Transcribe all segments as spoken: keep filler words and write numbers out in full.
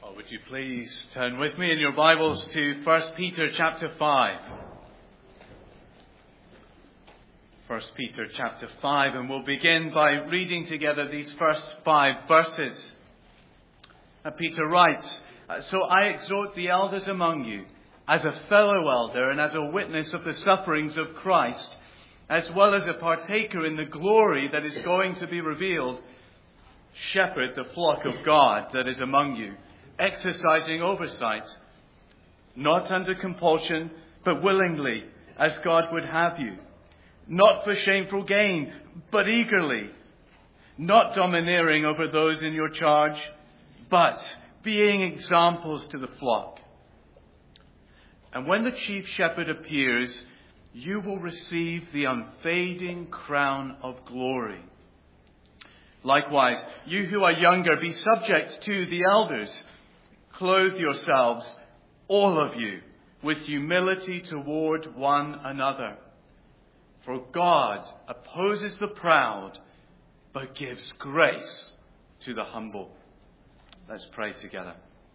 Oh, would you please turn with me in your Bibles to First Peter chapter five. First Peter chapter five, and we'll begin by reading together these first five verses. And Peter writes, "So I exhort the elders among you, as a fellow elder and as a witness of the sufferings of Christ, as well as a partaker in the glory that is going to be revealed, shepherd the flock of God that is among you, exercising oversight, not under compulsion, but willingly, as God would have you, not for shameful gain, but eagerly, not domineering over those in your charge, but being examples to the flock. And when the chief shepherd appears, you will receive the unfading crown of glory. Likewise, you who are younger, be subject to the elders. Clothe yourselves, all of you, with humility toward one another. For God opposes the proud, but gives grace to the humble." Let's pray together.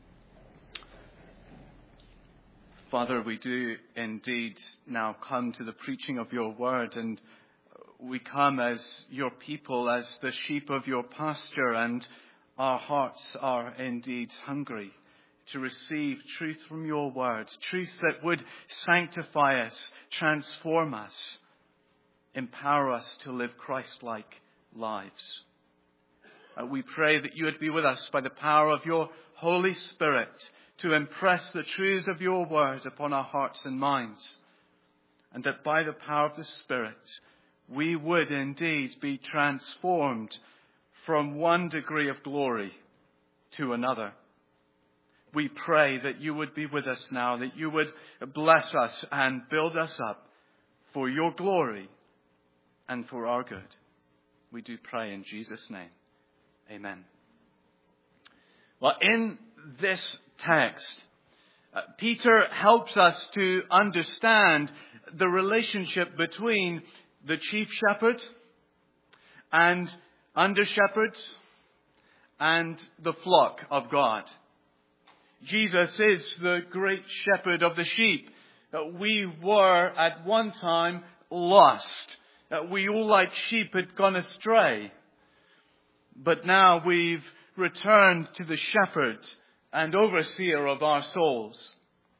Father, we do indeed now come to the preaching of your word, and we come as your people, as the sheep of your pasture, and our hearts are indeed hungry to receive truth from your word, truth that would sanctify us, transform us, empower us to live Christ-like lives. Uh, we pray that you would be with us by the power of your Holy Spirit to impress the truths of your word upon our hearts and minds, and that by the power of the Spirit we would indeed be transformed from one degree of glory to another. We pray that you would be with us now, that you would bless us and build us up for your glory and for our good. We do pray in Jesus' name. Amen. Well, in this text, uh, Peter helps us to understand the relationship between the chief shepherd and under shepherds and the flock of God. Jesus is the great shepherd of the sheep. We were at one time lost. We all like sheep had gone astray. But now we've returned to the shepherd and overseer of our souls.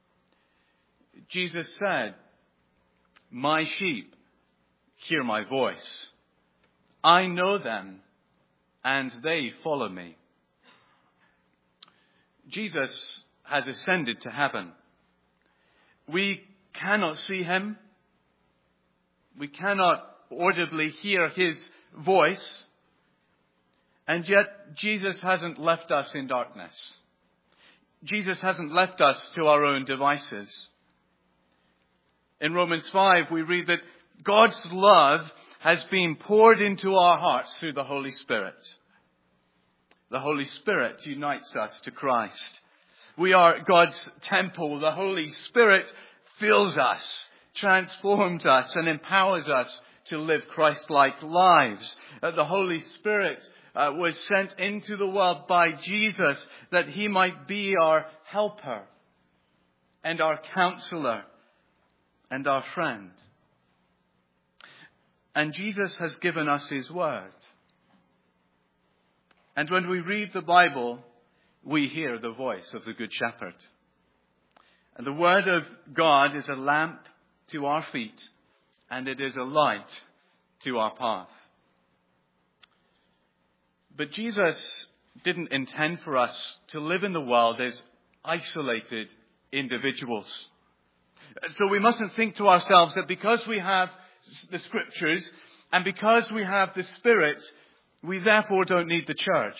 Jesus said, "My sheep hear my voice. I know them and they follow me." Jesus has ascended to heaven. We cannot see him. We cannot audibly hear his voice. And yet Jesus hasn't left us in darkness. Jesus hasn't left us to our own devices. In Romans five, we read that God's love has been poured into our hearts through the Holy Spirit. The Holy Spirit unites us to Christ. We are God's temple. The Holy Spirit fills us, transforms us, and empowers us to live Christ-like lives. Uh, the Holy Spirit uh, was sent into the world by Jesus that he might be our helper and our counselor and our friend. And Jesus has given us his word. And when we read the Bible, we hear the voice of the Good Shepherd. And the word of God is a lamp to our feet, and it is a light to our path. But Jesus didn't intend for us to live in the world as isolated individuals. So we mustn't think to ourselves that because we have the Scriptures and because we have the Spirit, we therefore don't need the church.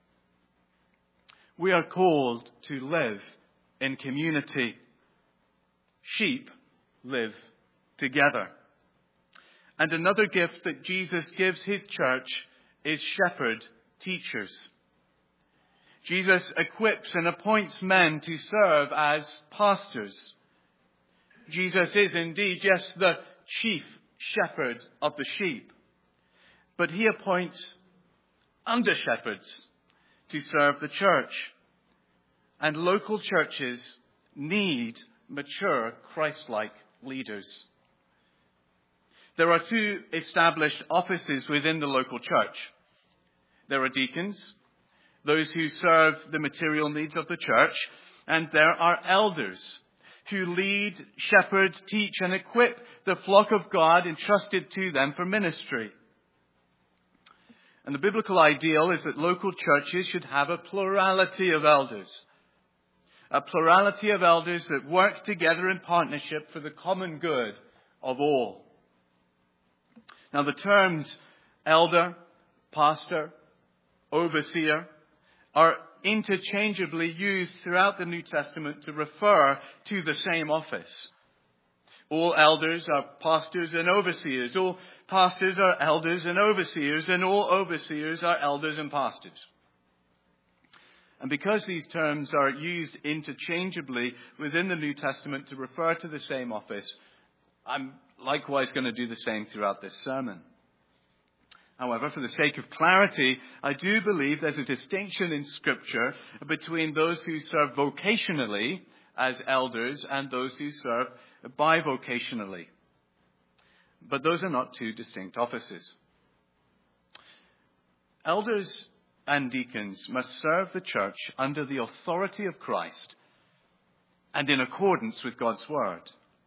We are called to live in community. Sheep live together. And another gift that Jesus gives his church is shepherd teachers. Jesus equips and appoints men to serve as pastors. Jesus is indeed just the chief shepherd of the sheep. But he appoints under shepherds to serve the church. And local churches need mature, Christ-like leaders. There are two established offices within the local church. There are deacons, those who serve the material needs of the church, and there are elders who lead, shepherd, teach, and equip the flock of God entrusted to them for ministry. And the biblical ideal is that local churches should have a plurality of elders. A plurality of elders that work together in partnership for the common good of all. Now the terms elder, pastor, overseer are interchangeably used throughout the New Testament to refer to the same office. All elders are pastors and overseers. All pastors are elders and overseers. And all overseers are elders and pastors. And because these terms are used interchangeably within the New Testament to refer to the same office, I'm likewise going to do the same throughout this sermon. However, for the sake of clarity, I do believe there's a distinction in Scripture between those who serve vocationally as elders and those who serve bivocationally. But those are not two distinct offices. Elders and deacons must serve the church under the authority of Christ and in accordance with God's word.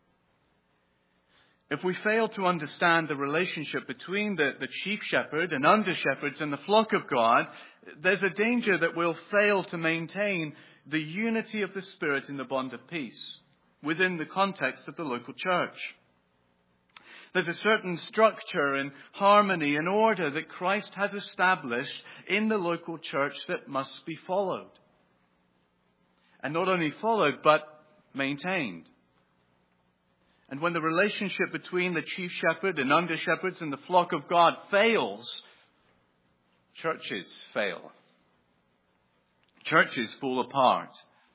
If we fail to understand the relationship between the, the chief shepherd and under shepherds and the flock of God, there's a danger that we'll fail to maintain the unity of the Spirit in the bond of peace within the context of the local church. There's a certain structure and harmony and order that Christ has established in the local church that must be followed. And not only followed, but maintained. And when the relationship between the chief shepherd and under shepherds and the flock of God fails, churches fail. Churches fall apart.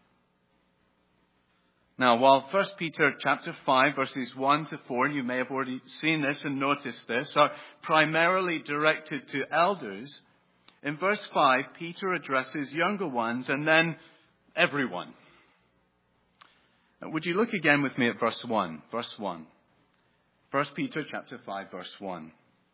Now, while First Peter chapter five, verses one to four, you may have already seen this and noticed this, are primarily directed to elders, in verse five, Peter addresses younger ones and then everyone. Now, would you look again with me at verse one? Verse one. First Peter chapter five, verse one.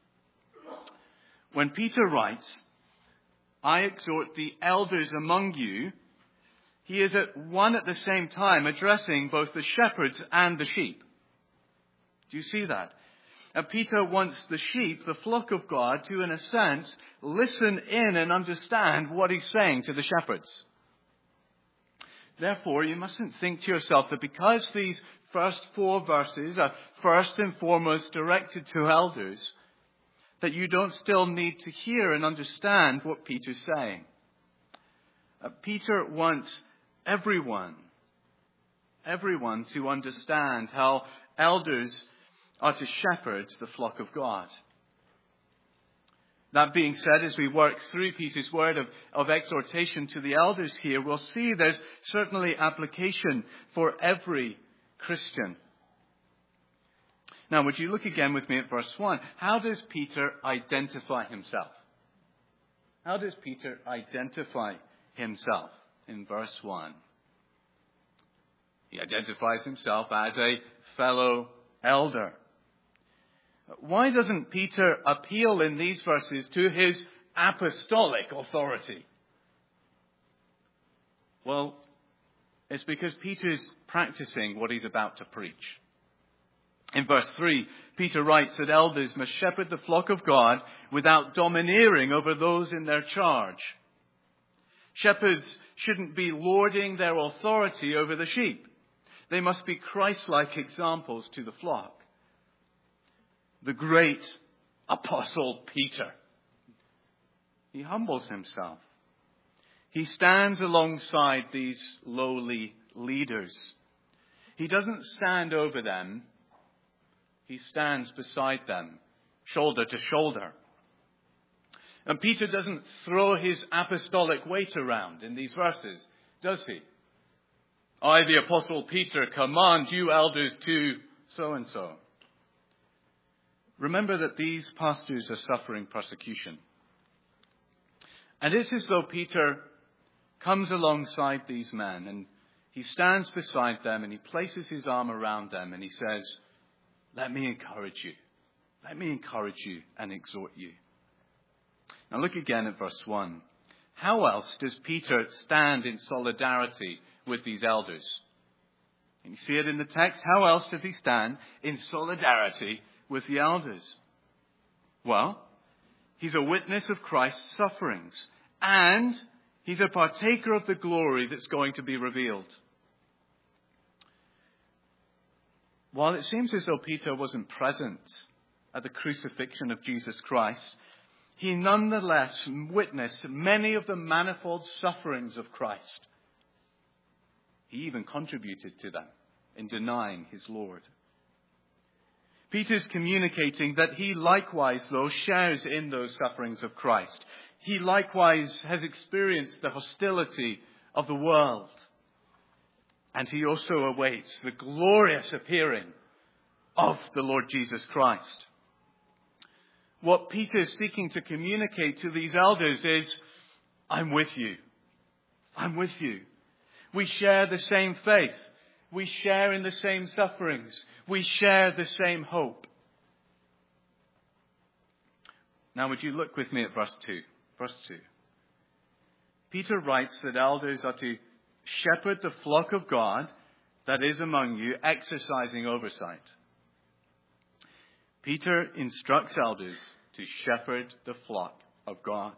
When Peter writes, I exhort the elders among you, he is at one at the same time addressing both the shepherds and the sheep. Do you see that? And Peter wants the sheep, the flock of God, to, in a sense, listen in and understand what he's saying to the shepherds. Therefore, you mustn't think to yourself that because these first four verses are first and foremost directed to elders, that you don't still need to hear and understand what Peter's saying. Uh, Peter wants everyone, everyone to understand how elders are to shepherd the flock of God. That being said, as we work through Peter's word of, of exhortation to the elders here, we'll see there's certainly application for every Christian. Now, would you look again with me at verse one? How does Peter identify himself? How does Peter identify himself in verse one? He identifies himself as a fellow elder. Why doesn't Peter appeal in these verses to his apostolic authority? Well, it's because Peter's practicing what he's about to preach. In verse three, Peter writes that elders must shepherd the flock of God without domineering over those in their charge. Shepherds shouldn't be lording their authority over the sheep. They must be Christ-like examples to the flock. The great apostle Peter, he humbles himself. He stands alongside these lowly leaders. He doesn't stand over them. He stands beside them, shoulder to shoulder. And Peter doesn't throw his apostolic weight around in these verses, does he? I, the apostle Peter, command you elders to so-and-so. Remember that these pastors are suffering persecution. And it's as though Peter comes alongside these men and he stands beside them and he places his arm around them and he says, let me encourage you. Let me encourage you and exhort you. Now look again at verse one. How else does Peter stand in solidarity with these elders? And you see it in the text. How else does he stand in solidarity with the elders? Well, he's a witness of Christ's sufferings, and he's a partaker of the glory that's going to be revealed. While it seems as though Peter wasn't present at the crucifixion of Jesus Christ, he nonetheless witnessed many of the manifold sufferings of Christ. He even contributed to them in denying his Lord. Peter's communicating that he likewise, though, shares in those sufferings of Christ. He likewise has experienced the hostility of the world. And he also awaits the glorious appearing of the Lord Jesus Christ. What Peter is seeking to communicate to these elders is, I'm with you. I'm with you. We share the same faith. We share in the same sufferings. We share the same hope. Now would you look with me at verse two? Verse two. Peter writes that elders are to shepherd the flock of God that is among you, exercising oversight. Peter instructs elders to shepherd the flock of God.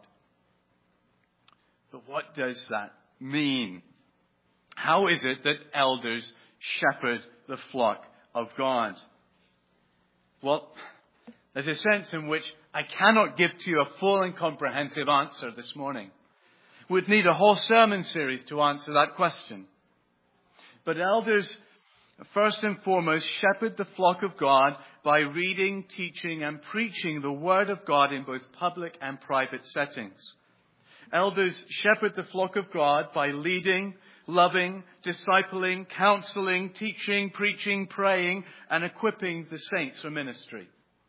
But what does that mean? How is it that elders shepherd the flock of God? Well, there's a sense in which I cannot give to you a full and comprehensive answer this morning. We'd need a whole sermon series to answer that question. But elders, first and foremost, shepherd the flock of God by reading, teaching, and preaching the Word of God in both public and private settings. Elders shepherd the flock of God by leading, loving, discipling, counseling, teaching, preaching, praying, and equipping the saints for ministry.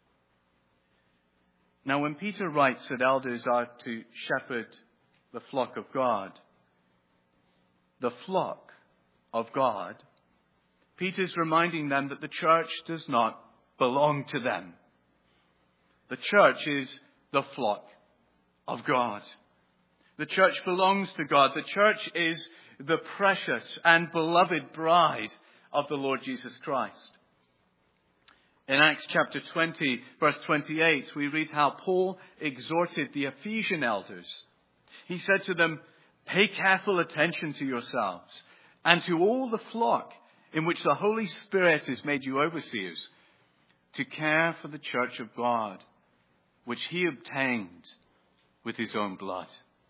Now, when Peter writes that elders are to shepherd the flock of God, the flock of God, Peter's reminding them that the church does not belong to them. The church is the flock of God. The church belongs to God. The church is the precious and beloved bride of the Lord Jesus Christ. In Acts chapter twenty, verse twenty-eight, we read how Paul exhorted the Ephesian elders. He said to them, pay careful attention to yourselves and to all the flock in which the Holy Spirit has made you overseers, to care for the church of God, which he obtained with his own blood.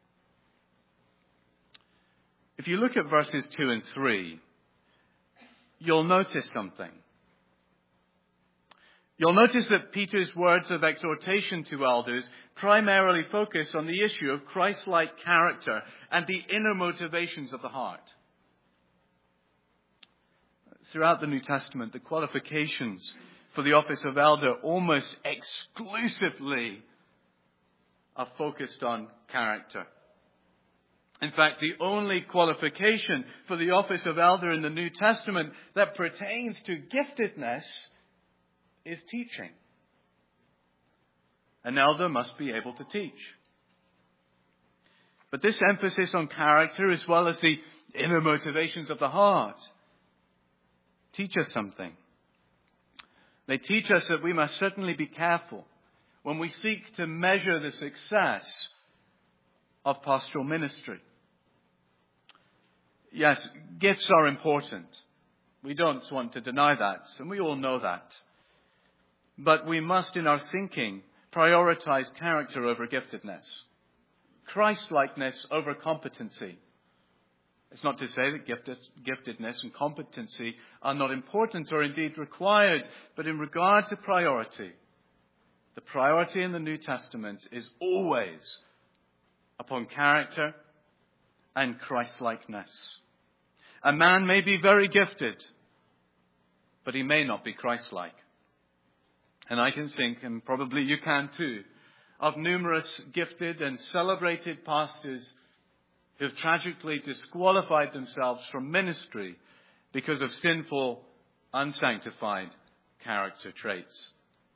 If you look at verses two and three, you'll notice something. You'll notice that Peter's words of exhortation to elders primarily focus on the issue of Christ-like character and the inner motivations of the heart. Throughout the New Testament, the qualifications for the office of elder almost exclusively are focused on character. In fact, the only qualification for the office of elder in the New Testament that pertains to giftedness is teaching. An elder must be able to teach. But this emphasis on character, as well as the inner motivations of the heart, teach us something. They teach us that we must certainly be careful when we seek to measure the success of pastoral ministry. Yes, gifts are important. We don't want to deny that, and we all know that. But we must, in our thinking, prioritize character over giftedness, Christ-likeness over competency. It's not to say that gifted, giftedness and competency are not important or indeed required, but in regard to priority, the priority in the New Testament is always upon character and Christ-likeness. A man may be very gifted, but he may not be Christ-like. And I can think, and probably you can too, of numerous gifted and celebrated pastors who have tragically disqualified themselves from ministry because of sinful, unsanctified character traits.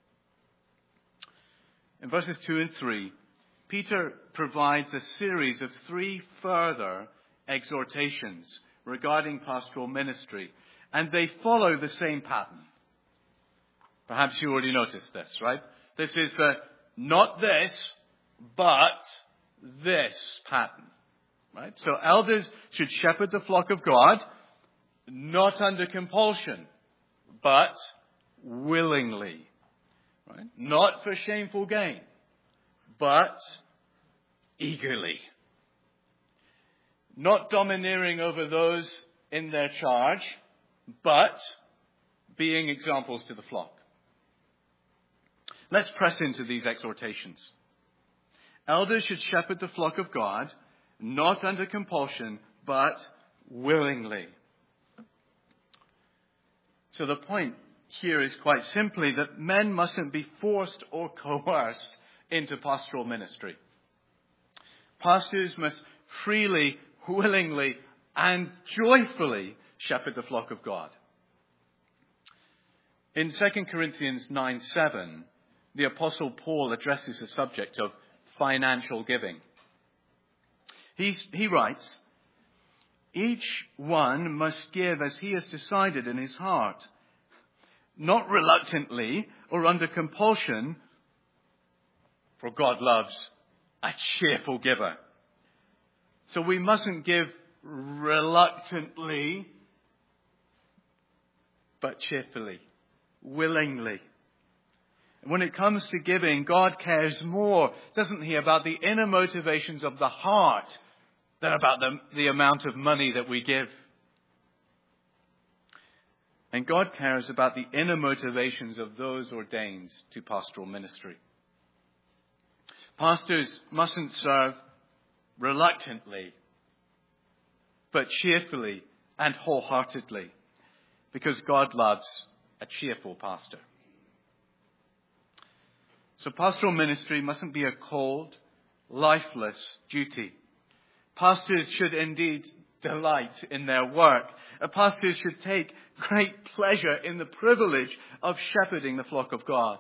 In verses two and three, Peter provides a series of three further exhortations regarding pastoral ministry, and they follow the same pattern. Perhaps you already noticed this, right? This is the not this, but this pattern, right? So elders should shepherd the flock of God, not under compulsion, but willingly, right? Not for shameful gain, but eagerly. Not domineering over those in their charge, but being examples to the flock. Let's press into these exhortations. Elders should shepherd the flock of God, not under compulsion, but willingly. So the point here is quite simply that men mustn't be forced or coerced into pastoral ministry. Pastors must freely, willingly, and joyfully shepherd the flock of God. In Second Corinthians nine seven, the Apostle Paul addresses the subject of financial giving. He, he writes, "Each one must give as he has decided in his heart, not reluctantly or under compulsion, for God loves a cheerful giver." So we mustn't give reluctantly, but cheerfully, willingly. When it comes to giving, God cares more, doesn't he, about the inner motivations of the heart than about the, the amount of money that we give. And God cares about the inner motivations of those ordained to pastoral ministry. Pastors mustn't serve reluctantly, but cheerfully and wholeheartedly, because God loves a cheerful pastor. So pastoral ministry mustn't be a cold, lifeless duty. Pastors should indeed delight in their work. A pastor should take great pleasure in the privilege of shepherding the flock of God.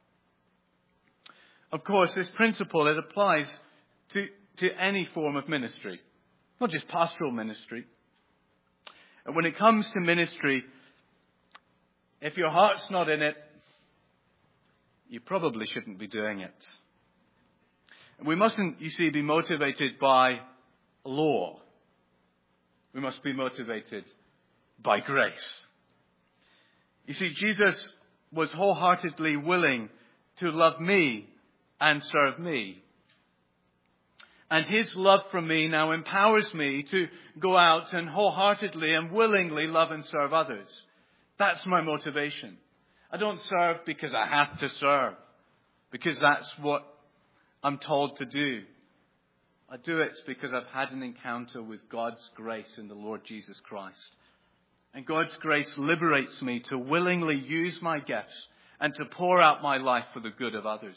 Of course, this principle, it applies to, to any form of ministry, not just pastoral ministry. And when it comes to ministry, if your heart's not in it, you probably shouldn't be doing it. We mustn't, you see, be motivated by law. We must be motivated by grace. You see, Jesus was wholeheartedly willing to love me and serve me. And his love for me now empowers me to go out and wholeheartedly and willingly love and serve others. That's my motivation. I don't serve because I have to serve, because that's what I'm told to do. I do it because I've had an encounter with God's grace in the Lord Jesus Christ. And God's grace liberates me to willingly use my gifts and to pour out my life for the good of others.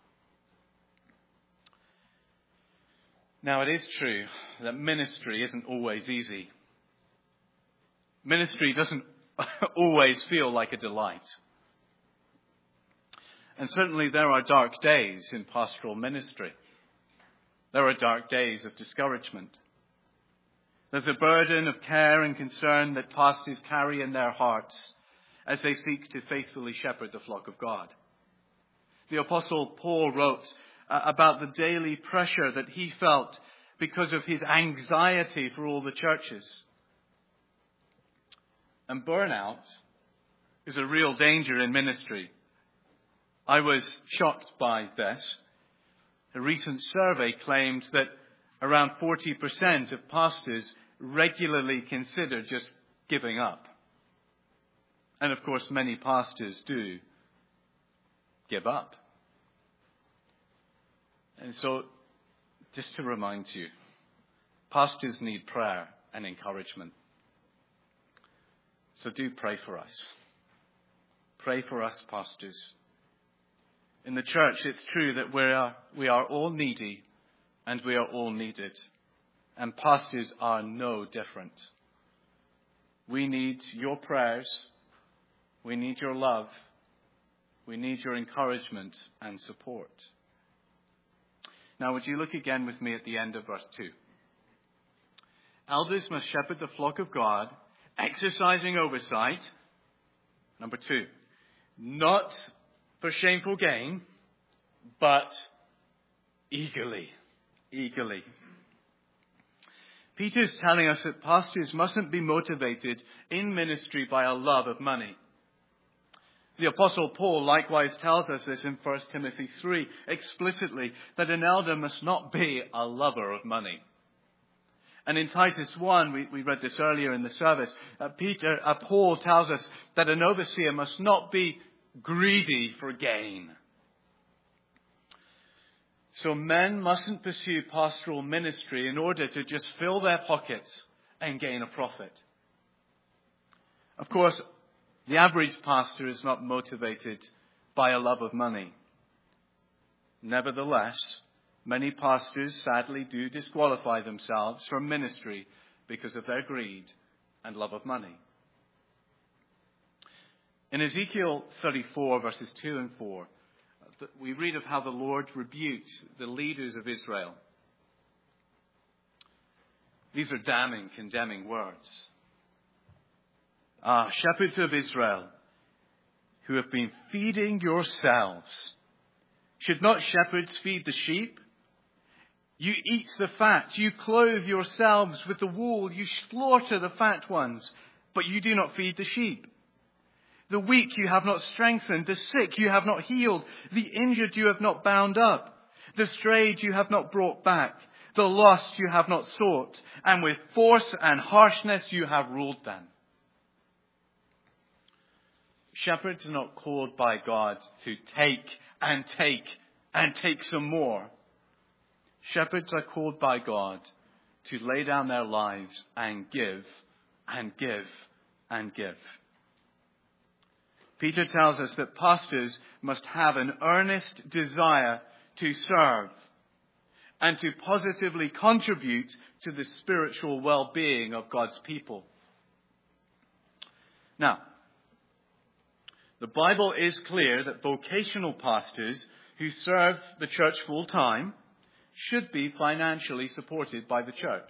Now, it is true that ministry isn't always easy. Ministry doesn't always feel like a delight. And certainly there are dark days in pastoral ministry. There are dark days of discouragement. There's a burden of care and concern that pastors carry in their hearts as they seek to faithfully shepherd the flock of God. The Apostle Paul wrote uh, about the daily pressure that he felt because of his anxiety for all the churches. And burnout is a real danger in ministry. I was shocked by this. A recent survey claimed that around forty percent of pastors regularly consider just giving up. And of course, many pastors do give up. And so, just to remind you, pastors need prayer and encouragement. So do pray for us. Pray for us, pastors. In the church, it's true that we are, we are all needy and we are all needed. And pastors are no different. We need your prayers. We need your love. We need your encouragement and support. Now, would you look again with me at the end of verse two? Elders must shepherd the flock of God, exercising oversight. Number two, not for shameful gain, but eagerly. Eagerly. Peter's telling us that pastors mustn't be motivated in ministry by a love of money. The Apostle Paul likewise tells us this in First Timothy three explicitly, that an elder must not be a lover of money. And in Titus one, we, we read this earlier in the service, uh, Peter, uh, Paul tells us that an overseer must not be greedy for gain. So men mustn't pursue pastoral ministry in order to just fill their pockets and gain a profit. Of course, the average pastor is not motivated by a love of money. Nevertheless, many pastors sadly do disqualify themselves from ministry because of their greed and love of money. In Ezekiel thirty-four, verses two and four, we read of how the Lord rebuked the leaders of Israel. These are damning, condemning words. Ah, shepherds of Israel, who have been feeding yourselves, should not shepherds feed the sheep? You eat the fat, you clothe yourselves with the wool, you slaughter the fat ones, but you do not feed the sheep. The weak you have not strengthened, the sick you have not healed, the injured you have not bound up, the strayed you have not brought back, the lost you have not sought, and with force and harshness you have ruled them. Shepherds are not called by God to take and take and take some more. Shepherds are called by God to lay down their lives and give and give and give. Peter tells us that pastors must have an earnest desire to serve and to positively contribute to the spiritual well-being of God's people. Now, the Bible is clear that vocational pastors who serve the church full time should be financially supported by the church.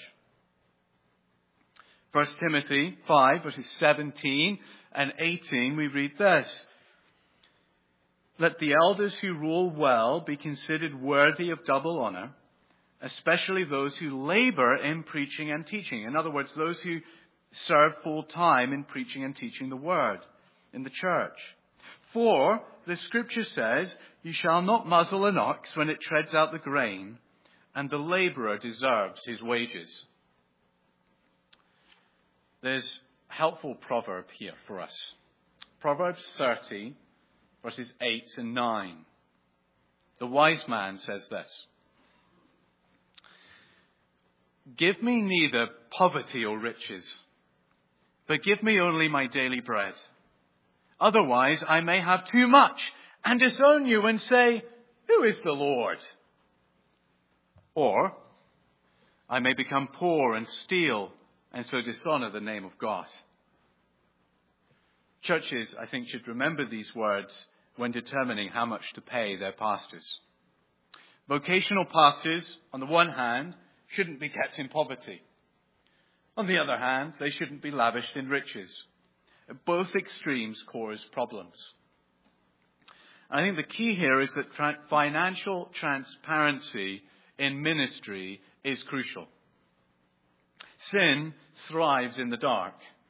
First Timothy five, verses seventeen and eighteen, we read this. Let the elders who rule well be considered worthy of double honor, especially those who labor in preaching and teaching. In other words, those who serve full time in preaching and teaching the word in the church. For the scripture says, you shall not muzzle an ox when it treads out the grain, and the laborer deserves his wages. There's a helpful proverb here for us. Proverbs thirty, verses eight and nine. The wise man says this. Give me neither poverty or riches, but give me only my daily bread. Otherwise, I may have too much and disown you and say, who is the Lord? Or I may become poor and steal and so dishonor the name of God. Churches, I think, should remember these words when determining how much to pay their pastors. Vocational pastors, on the one hand, shouldn't be kept in poverty. On the other hand, they shouldn't be lavished in riches. Both extremes cause problems. I think the key here is that tra- financial transparency in ministry is crucial. Sin thrives in the dark.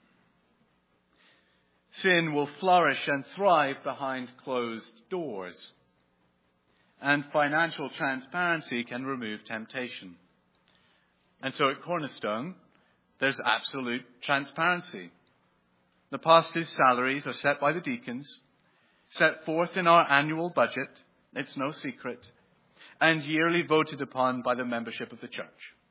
Sin will flourish and thrive behind closed doors. And financial transparency can remove temptation. And so at Cornerstone, there's absolute transparency. The pastors' salaries are set by the deacons, set forth in our annual budget, it's no secret, and yearly voted upon by the membership of the church.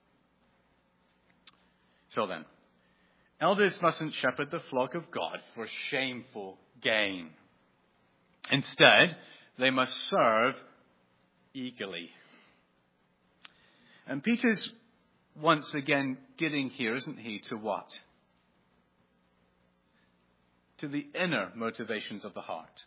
So then, elders mustn't shepherd the flock of God for shameful gain. Instead, they must serve eagerly. And Peter's once again getting here, isn't he, to what? To the inner motivations of the heart.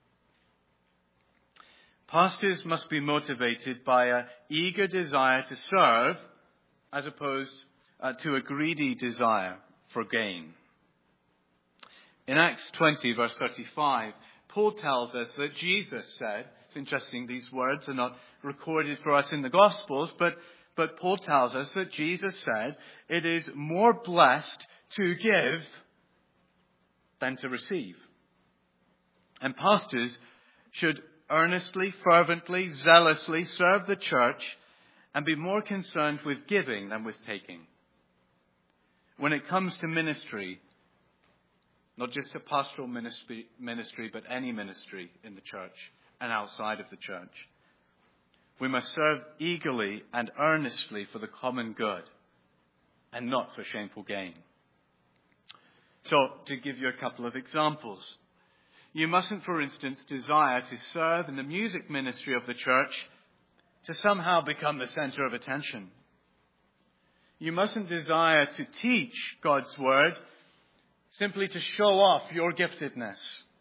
Pastors must be motivated by an eager desire to serve as opposed uh, to a greedy desire for gain. In Acts twenty, verse thirty-five, Paul tells us that Jesus said, it's interesting, these words are not recorded for us in the Gospels, but, but Paul tells us that Jesus said, it is more blessed to give than to receive. And pastors should earnestly, fervently, zealously serve the church and be more concerned with giving than with taking. When it comes to ministry, not just a pastoral ministry, ministry, but any ministry in the church and outside of the church, we must serve eagerly and earnestly for the common good and not for shameful gain. So, to give you a couple of examples, you mustn't, for instance, desire to serve in the music ministry of the church to somehow become the center of attention. You mustn't desire to teach God's word simply to show off your giftedness.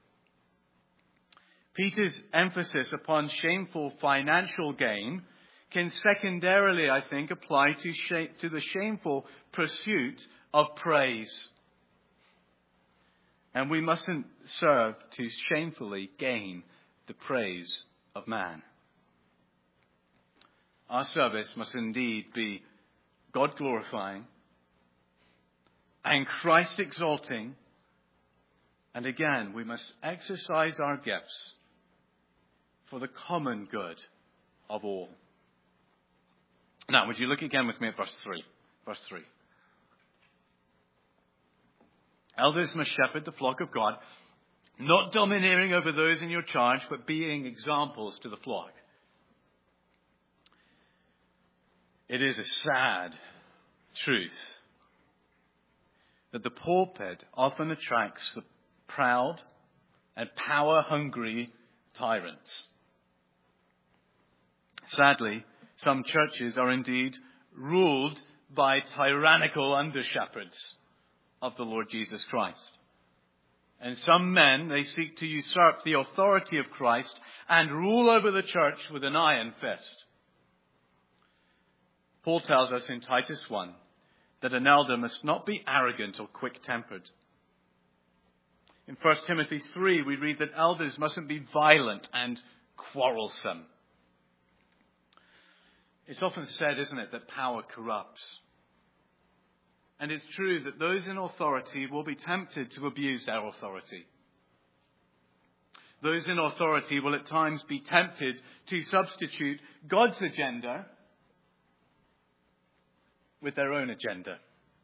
Peter's emphasis upon shameful financial gain can secondarily, I think, apply to, sh- to the shameful pursuit of praise. And we mustn't serve to shamefully gain the praise of man. Our service must indeed be God-glorifying and Christ-exalting. And again, we must exercise our gifts for the common good of all. Now, would you look again with me at verse three? Verse three. Elders must shepherd the flock of God, not domineering over those in your charge, but being examples to the flock. It is a sad truth that the pulpit often attracts the proud and power-hungry tyrants. Sadly, some churches are indeed ruled by tyrannical under-shepherds of the Lord Jesus Christ. And some men, they seek to usurp the authority of Christ and rule over the church with an iron fist. Paul tells us in Titus one that an elder must not be arrogant or quick-tempered. In First Timothy three, we read that elders mustn't be violent and quarrelsome. It's often said, isn't it, that power corrupts. And it's true that those in authority will be tempted to abuse their authority. Those in authority will at times be tempted to substitute God's agenda with their own agenda.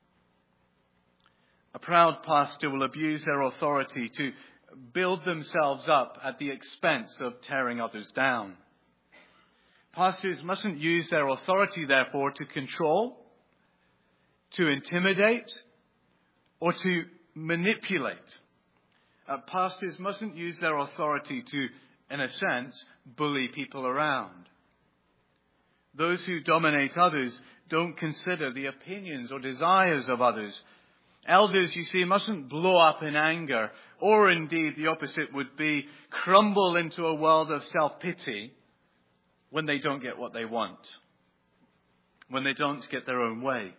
A proud pastor will abuse their authority to build themselves up at the expense of tearing others down. Pastors mustn't use their authority, therefore, to control, to intimidate, or to manipulate. Uh, pastors mustn't use their authority to, in a sense, bully people around. Those who dominate others don't consider the opinions or desires of others. Elders, you see, mustn't blow up in anger, or indeed the opposite would be crumble into a world of self-pity when they don't get what they want, when they don't get their own way.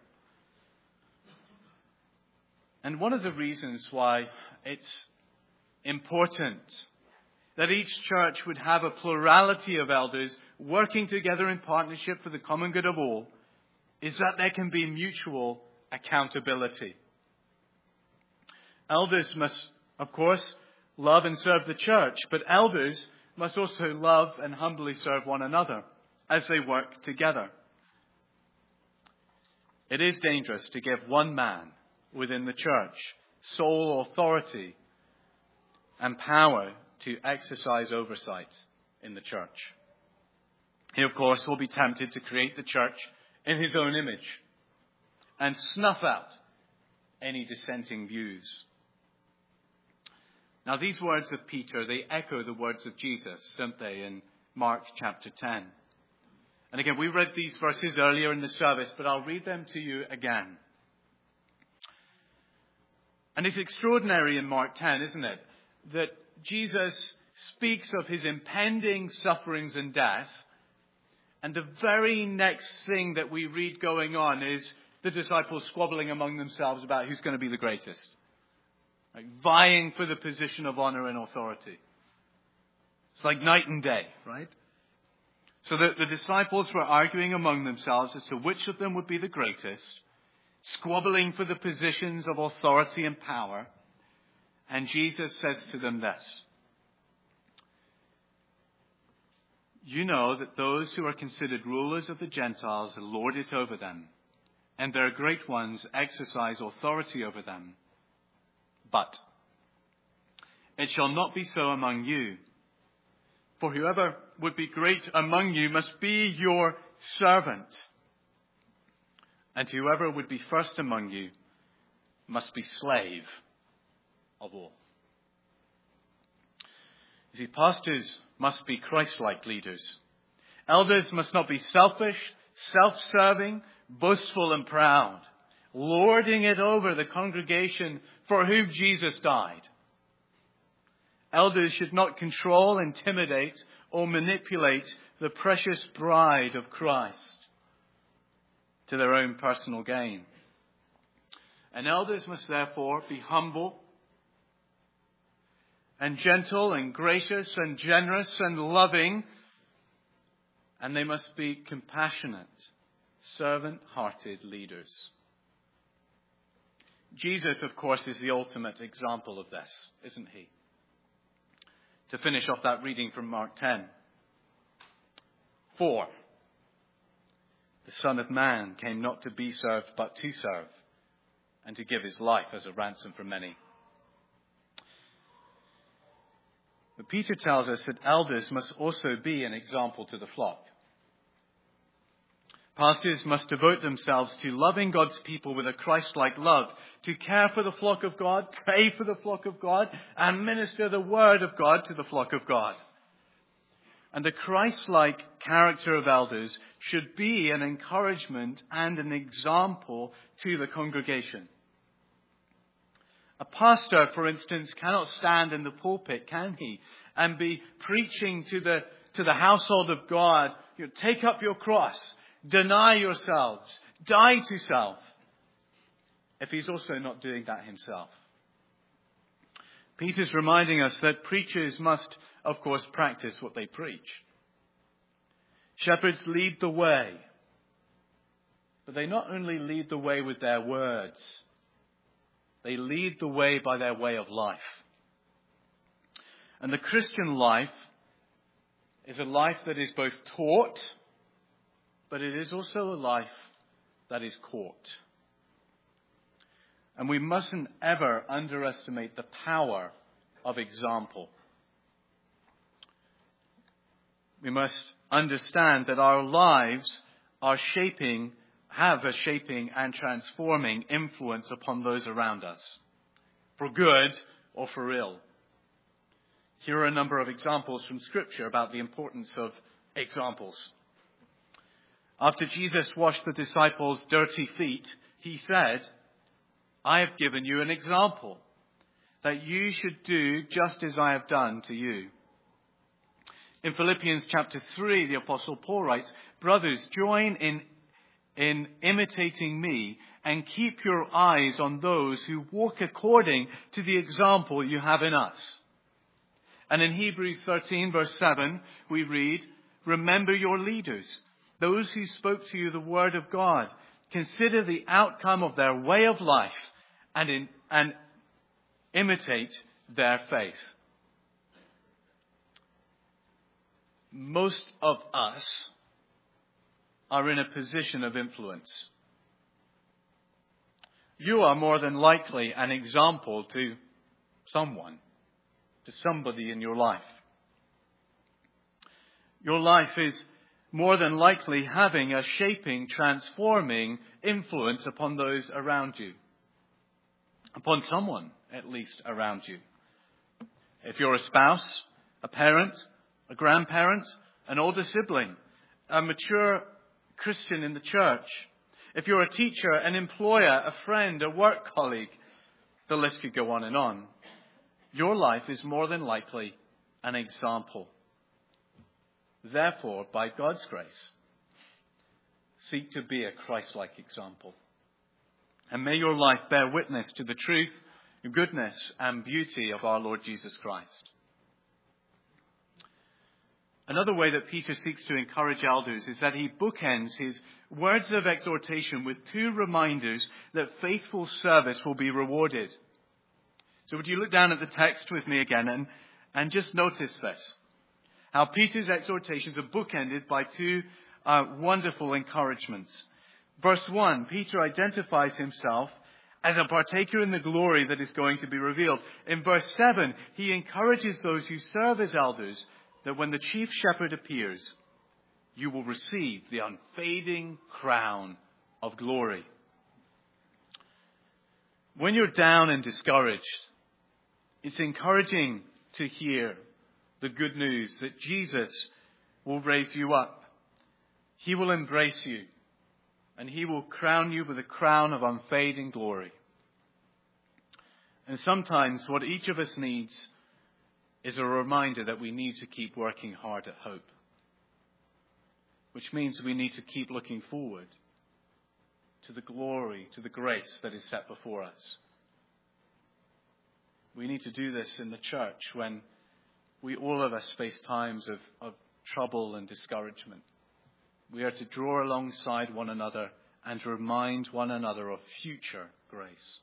And one of the reasons why it's important that each church would have a plurality of elders working together in partnership for the common good of all is that there can be mutual accountability. Elders must, of course, love and serve the church, but elders must also love and humbly serve one another as they work together. It is dangerous to give one man within the church sole authority and power to exercise oversight in the church. He, of course, will be tempted to create the church in his own image and snuff out any dissenting views. Now, these words of Peter, they echo the words of Jesus, don't they, in Mark chapter ten. And again, we read these verses earlier in the service, but I'll read them to you again. And it's extraordinary in Mark ten, isn't it, that Jesus speaks of his impending sufferings and death, and the very next thing that we read going on is the disciples squabbling among themselves about who's going to be the greatest, like vying for the position of honor and authority. It's like night and day, right? So the, the disciples were arguing among themselves as to which of them would be the greatest, squabbling for the positions of authority and power. And Jesus says to them this: you know that those who are considered rulers of the Gentiles lord it over them, and their great ones exercise authority over them. But it shall not be so among you. For whoever would be great among you must be your servant. And whoever would be first among you must be slave of all. You see, pastors must be Christ-like leaders. Elders must not be selfish, self-serving, boastful and proud, lording it over the congregation for whom Jesus died. Elders should not control, intimidate, or manipulate the precious bride of Christ to their own personal gain. And elders must therefore be humble and gentle and gracious and generous and loving. And they must be compassionate, servant-hearted leaders. Jesus, of course, is the ultimate example of this, isn't he? To finish off that reading from Mark ten. For the Son of Man came not to be served, but to serve, and to give his life as a ransom for many. But Peter tells us that elders must also be an example to the flock. Pastors must devote themselves to loving God's people with a Christ-like love, to care for the flock of God, pray for the flock of God, and minister the word of God to the flock of God. And the Christ-like character of elders should be an encouragement and an example to the congregation. A pastor, for instance, cannot stand in the pulpit, can he, and be preaching to the to the household of God, you know, take up your cross, deny yourselves, die to self, if he's also not doing that himself. Peter's reminding us that preachers must, of course, practice what they preach. Shepherds lead the way, but they not only lead the way with their words, they lead the way by their way of life. And the Christian life is a life that is both taught, but it is also a life that is caught. And we mustn't ever underestimate the power of example. We must understand that our lives are shaping, have a shaping and transforming influence upon those around us, for good or for ill. Here are a number of examples from Scripture about the importance of examples. After Jesus washed the disciples' dirty feet, he said, I have given you an example, that you should do just as I have done to you. In Philippians chapter three, the Apostle Paul writes, brothers, join in, in imitating me and keep your eyes on those who walk according to the example you have in us. And in Hebrews thirteen, verse seven, we read, remember your leaders, those who spoke to you the word of God. Consider the outcome of their way of life and, in, and imitate their faith. Most of us are in a position of influence. You are more than likely an example to someone, to somebody in your life. Your life is more than likely having a shaping, transforming influence upon those around you. Upon someone, at least, around you. If you're a spouse, a parent, a grandparent, an older sibling, a mature Christian in the church, if you're a teacher, an employer, a friend, a work colleague, the list could go on and on. Your life is more than likely an example. Therefore, by God's grace, seek to be a Christ-like example. And may your life bear witness to the truth, goodness, and beauty of our Lord Jesus Christ. Another way that Peter seeks to encourage elders is that he bookends his words of exhortation with two reminders that faithful service will be rewarded. So would you look down at the text with me again and, and just notice this. How Peter's exhortations are bookended by two uh, wonderful encouragements. Verse one, Peter identifies himself as a partaker in the glory that is going to be revealed. In verse seven, he encourages those who serve as elders that when the chief shepherd appears, you will receive the unfading crown of glory. When you're down and discouraged, it's encouraging to hear the good news that Jesus will raise you up. He will embrace you, and he will crown you with a crown of unfading glory. And sometimes what each of us needs is a reminder that we need to keep working hard at hope, which means we need to keep looking forward to the glory, to the grace that is set before us. We need to do this in the church when we, all of us, face times of, of trouble and discouragement. We are to draw alongside one another and remind one another of future grace.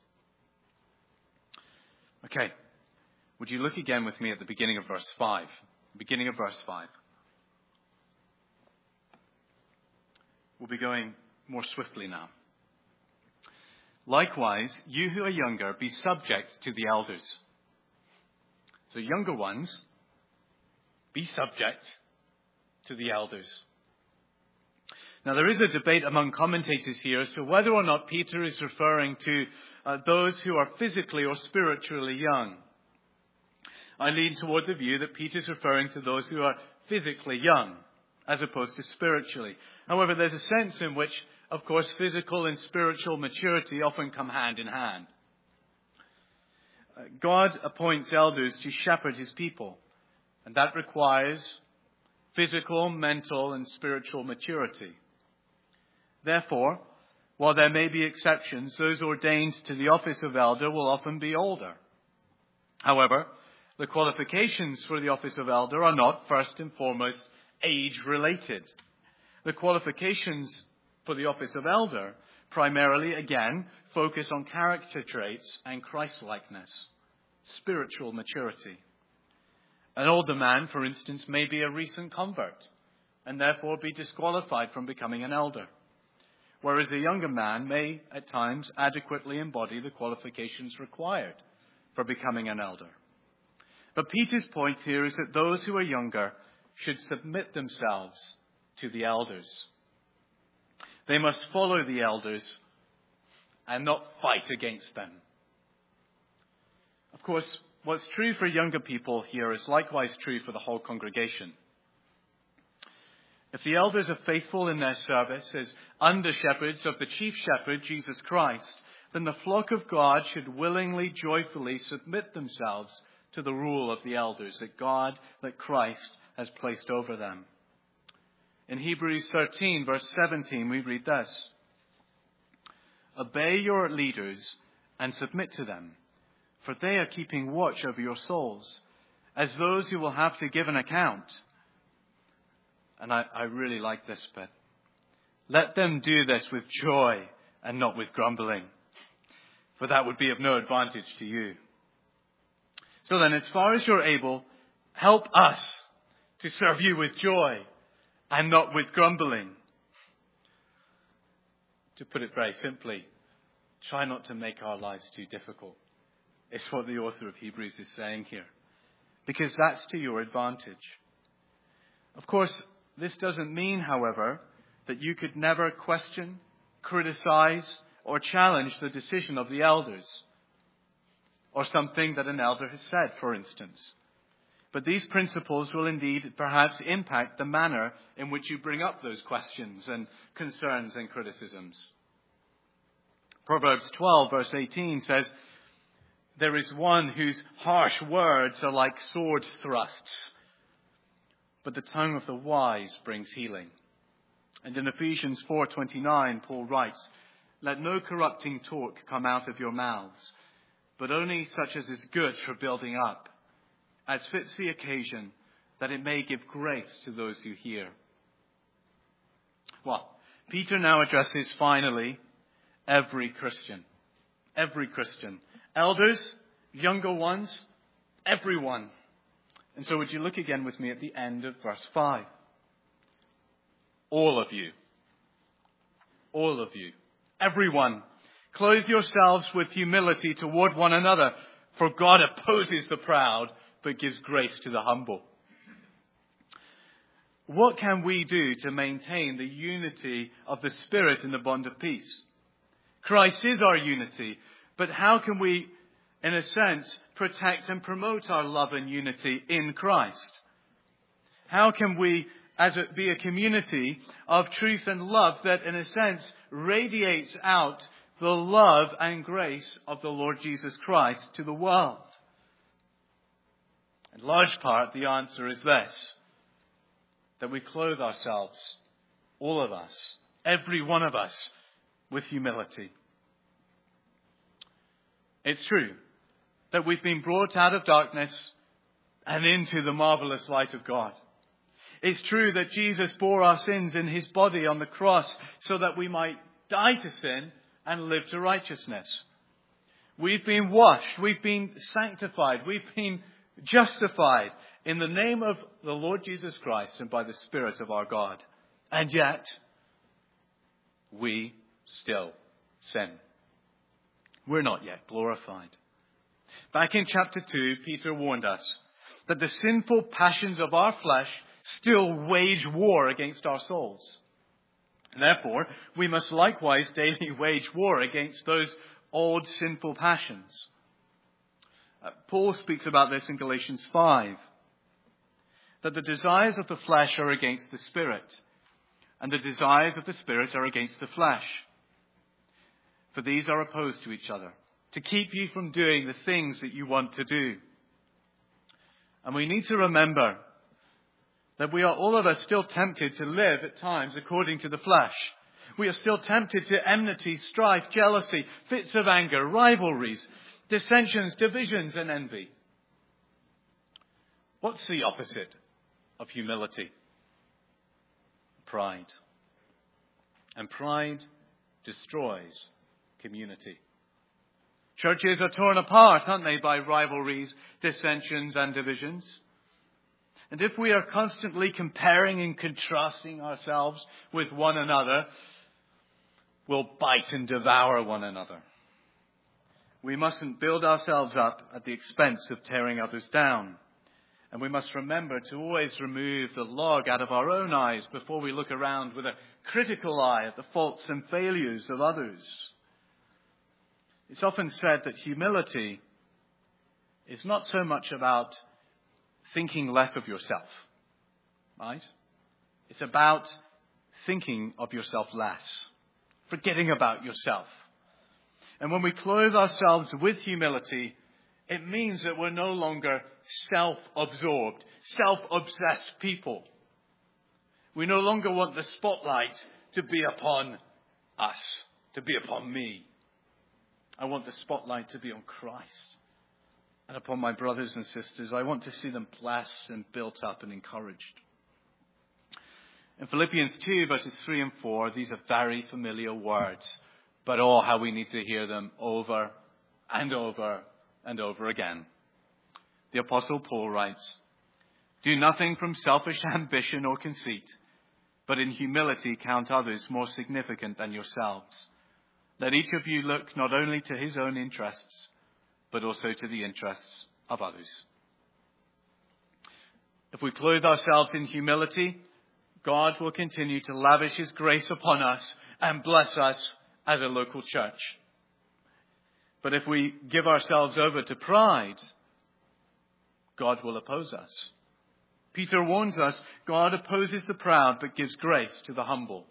Okay, would you look again with me at the beginning of verse five? Beginning of verse five. We'll be going more swiftly now. Likewise, you who are younger, be subject to the elders. So younger ones, be subject to the elders. Now there is a debate among commentators here as to whether or not Peter is referring to uh, those who are physically or spiritually young. I lean toward the view that Peter's referring to those who are physically young, as opposed to spiritually. However, there's a sense in which, of course, physical and spiritual maturity often come hand in hand. God appoints elders to shepherd his people, and that requires physical, mental, and spiritual maturity. Therefore, while there may be exceptions, those ordained to the office of elder will often be older. However, the qualifications for the office of elder are not, first and foremost, age-related. The qualifications for the office of elder primarily, again, focus on character traits and Christ-likeness, spiritual maturity. An older man, for instance, may be a recent convert and therefore be disqualified from becoming an elder, whereas a younger man may, at times, adequately embody the qualifications required for becoming an elder. But Peter's point here is that those who are younger should submit themselves to the elders. They must follow the elders and not fight against them. Of course, what's true for younger people here is likewise true for the whole congregation. If the elders are faithful in their service as under-shepherds of the chief shepherd, Jesus Christ, then the flock of God should willingly, joyfully submit themselves to the rule of the elders that God, that Christ has placed over them. In Hebrews thirteen, verse seventeen, we read this: Obey your leaders and submit to them, for they are keeping watch over your souls, as those who will have to give an account. And I, I really like this bit. Let them do this with joy and not with grumbling, for that would be of no advantage to you. So then, as far as you're able, help us to serve you with joy and not with grumbling. To put it very simply, try not to make our lives too difficult. It's what the author of Hebrews is saying here, because that's to your advantage. Of course, this doesn't mean, however, that you could never question, criticize, or challenge the decision of the elders, or something that an elder has said, for instance. But these principles will indeed perhaps impact the manner in which you bring up those questions and concerns and criticisms. Proverbs twelve verse eighteen says, "There is one whose harsh words are like sword thrusts, but the tongue of the wise brings healing." And in Ephesians four twenty-nine, Paul writes, "Let no corrupting talk come out of your mouths, but only such as is good for building up, as fits the occasion, that it may give grace to those who hear." Well, Peter now addresses finally every Christian. Every Christian. Elders, younger ones, everyone. And so would you look again with me at the end of verse five? All of you. All of you. Everyone. Clothe yourselves with humility toward one another, for God opposes the proud, but gives grace to the humble. What can we do to maintain the unity of the Spirit in the bond of peace? Christ is our unity, but how can we, in a sense, protect and promote our love and unity in Christ? How can we, as it be a community of truth and love that, in a sense, radiates out the love and grace of the Lord Jesus Christ to the world? In large part, the answer is this: that we clothe ourselves, all of us, every one of us, with humility. It's true that we've been brought out of darkness and into the marvelous light of God. It's true that Jesus bore our sins in his body on the cross so that we might die to sin and live to righteousness. We've been washed, we've been sanctified, we've been justified in the name of the Lord Jesus Christ and by the Spirit of our God. And yet, we still sin. We're not yet glorified. Back in chapter two, Peter warned us that the sinful passions of our flesh still wage war against our souls. And therefore, we must likewise daily wage war against those old sinful passions. Uh, Paul speaks about this in Galatians five, that the desires of the flesh are against the Spirit, and the desires of the Spirit are against the flesh. For these are opposed to each other, to keep you from doing the things that you want to do. And we need to remember that we are all of us still tempted to live at times according to the flesh. We are still tempted to enmity, strife, jealousy, fits of anger, rivalries, dissensions, divisions, and envy. What's the opposite of humility? Pride. And pride destroys community. Churches are torn apart, aren't they, by rivalries, dissensions, and divisions? And if we are constantly comparing and contrasting ourselves with one another, we'll bite and devour one another. We mustn't build ourselves up at the expense of tearing others down. And we must remember to always remove the log out of our own eyes before we look around with a critical eye at the faults and failures of others. It's often said that humility is not so much about thinking less of yourself, right? It's about thinking of yourself less, forgetting about yourself. And when we clothe ourselves with humility, it means that we're no longer self-absorbed, self-obsessed people. We no longer want the spotlight to be upon us, to be upon me. I want the spotlight to be on Christ and upon my brothers and sisters. I want to see them blessed and built up and encouraged. In Philippians two, verses three and four, these are very familiar words, but oh, how we need to hear them over and over and over again. The Apostle Paul writes, "Do nothing from selfish ambition or conceit, but in humility count others more significant than yourselves. Let each of you look not only to his own interests, but also to the interests of others." If we clothe ourselves in humility, God will continue to lavish his grace upon us and bless us as a local church. But if we give ourselves over to pride, God will oppose us. Peter warns us, God opposes the proud but gives grace to the humble.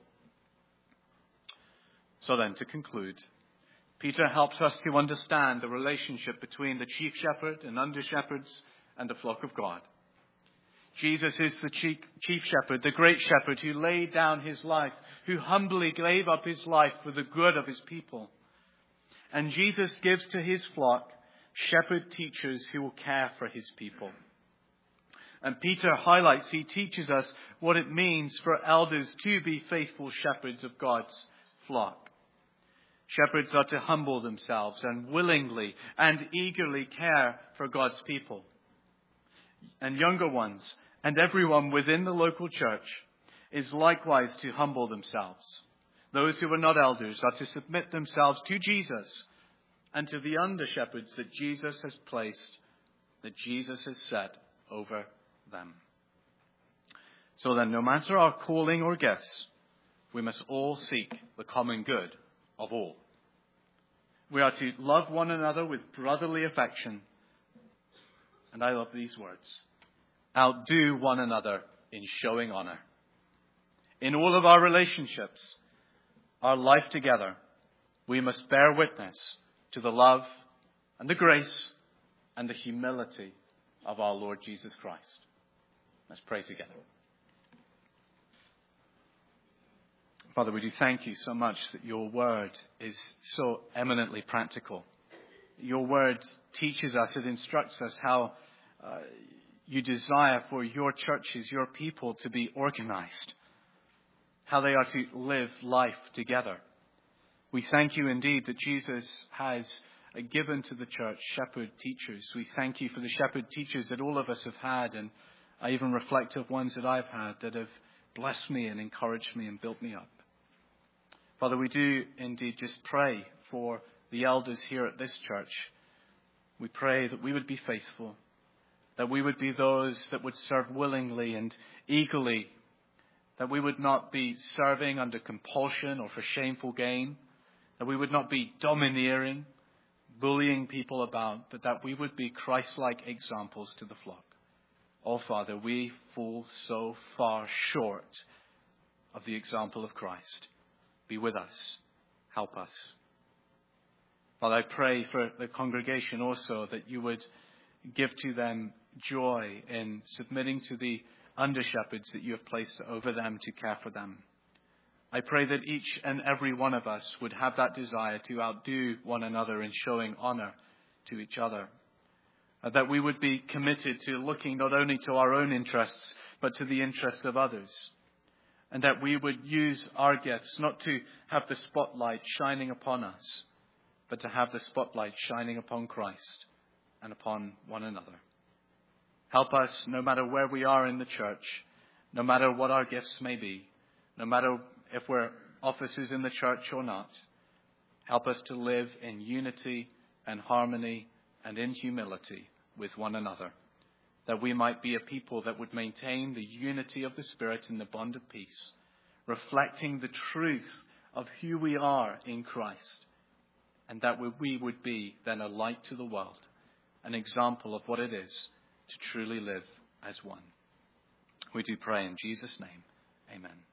So then, to conclude, Peter helps us to understand the relationship between the chief shepherd and under-shepherds and the flock of God. Jesus is the chief, chief shepherd, the great shepherd who laid down his life, who humbly gave up his life for the good of his people. And Jesus gives to his flock shepherd teachers who will care for his people. And Peter highlights, he teaches us what it means for elders to be faithful shepherds of God's flock. Shepherds are to humble themselves and willingly and eagerly care for God's people. And younger ones and everyone within the local church is likewise to humble themselves. Those who are not elders are to submit themselves to Jesus and to the under-shepherds that Jesus has placed, that Jesus has set over them. So then, no matter our calling or gifts, we must all seek the common good of all. We are to love one another with brotherly affection. And I love these words. Outdo one another in showing honor. In all of our relationships, our life together, we must bear witness to the love and the grace and the humility of our Lord Jesus Christ. Let's pray together. Father, we do thank you so much that your word is so eminently practical. Your word teaches us, it instructs us how uh, you desire for your churches, your people to be organized, how they are to live life together. We thank you indeed that Jesus has given to the church shepherd teachers. We thank you for the shepherd teachers that all of us have had, and I even reflect of ones that I've had that have blessed me and encouraged me and built me up. Father, we do indeed just pray for the elders here at this church. We pray that we would be faithful, that we would be those that would serve willingly and eagerly, that we would not be serving under compulsion or for shameful gain, that we would not be domineering, bullying people about, but that we would be Christ-like examples to the flock. Oh, Father, we fall so far short of the example of Christ. Be with us. Help us. Father, I pray for the congregation also that you would give to them joy in submitting to the under-shepherds that you have placed over them to care for them. I pray that each and every one of us would have that desire to outdo one another in showing honor to each other. Uh, that we would be committed to looking not only to our own interests, but to the interests of others. And that we would use our gifts not to have the spotlight shining upon us, but to have the spotlight shining upon Christ and upon one another. Help us, no matter where we are in the church, no matter what our gifts may be, no matter if we're officers in the church or not, help us to live in unity and harmony and in humility with one another, that we might be a people that would maintain the unity of the Spirit in the bond of peace, reflecting the truth of who we are in Christ, and that we would be then a light to the world, an example of what it is to truly live as one. We do pray in Jesus' name. Amen.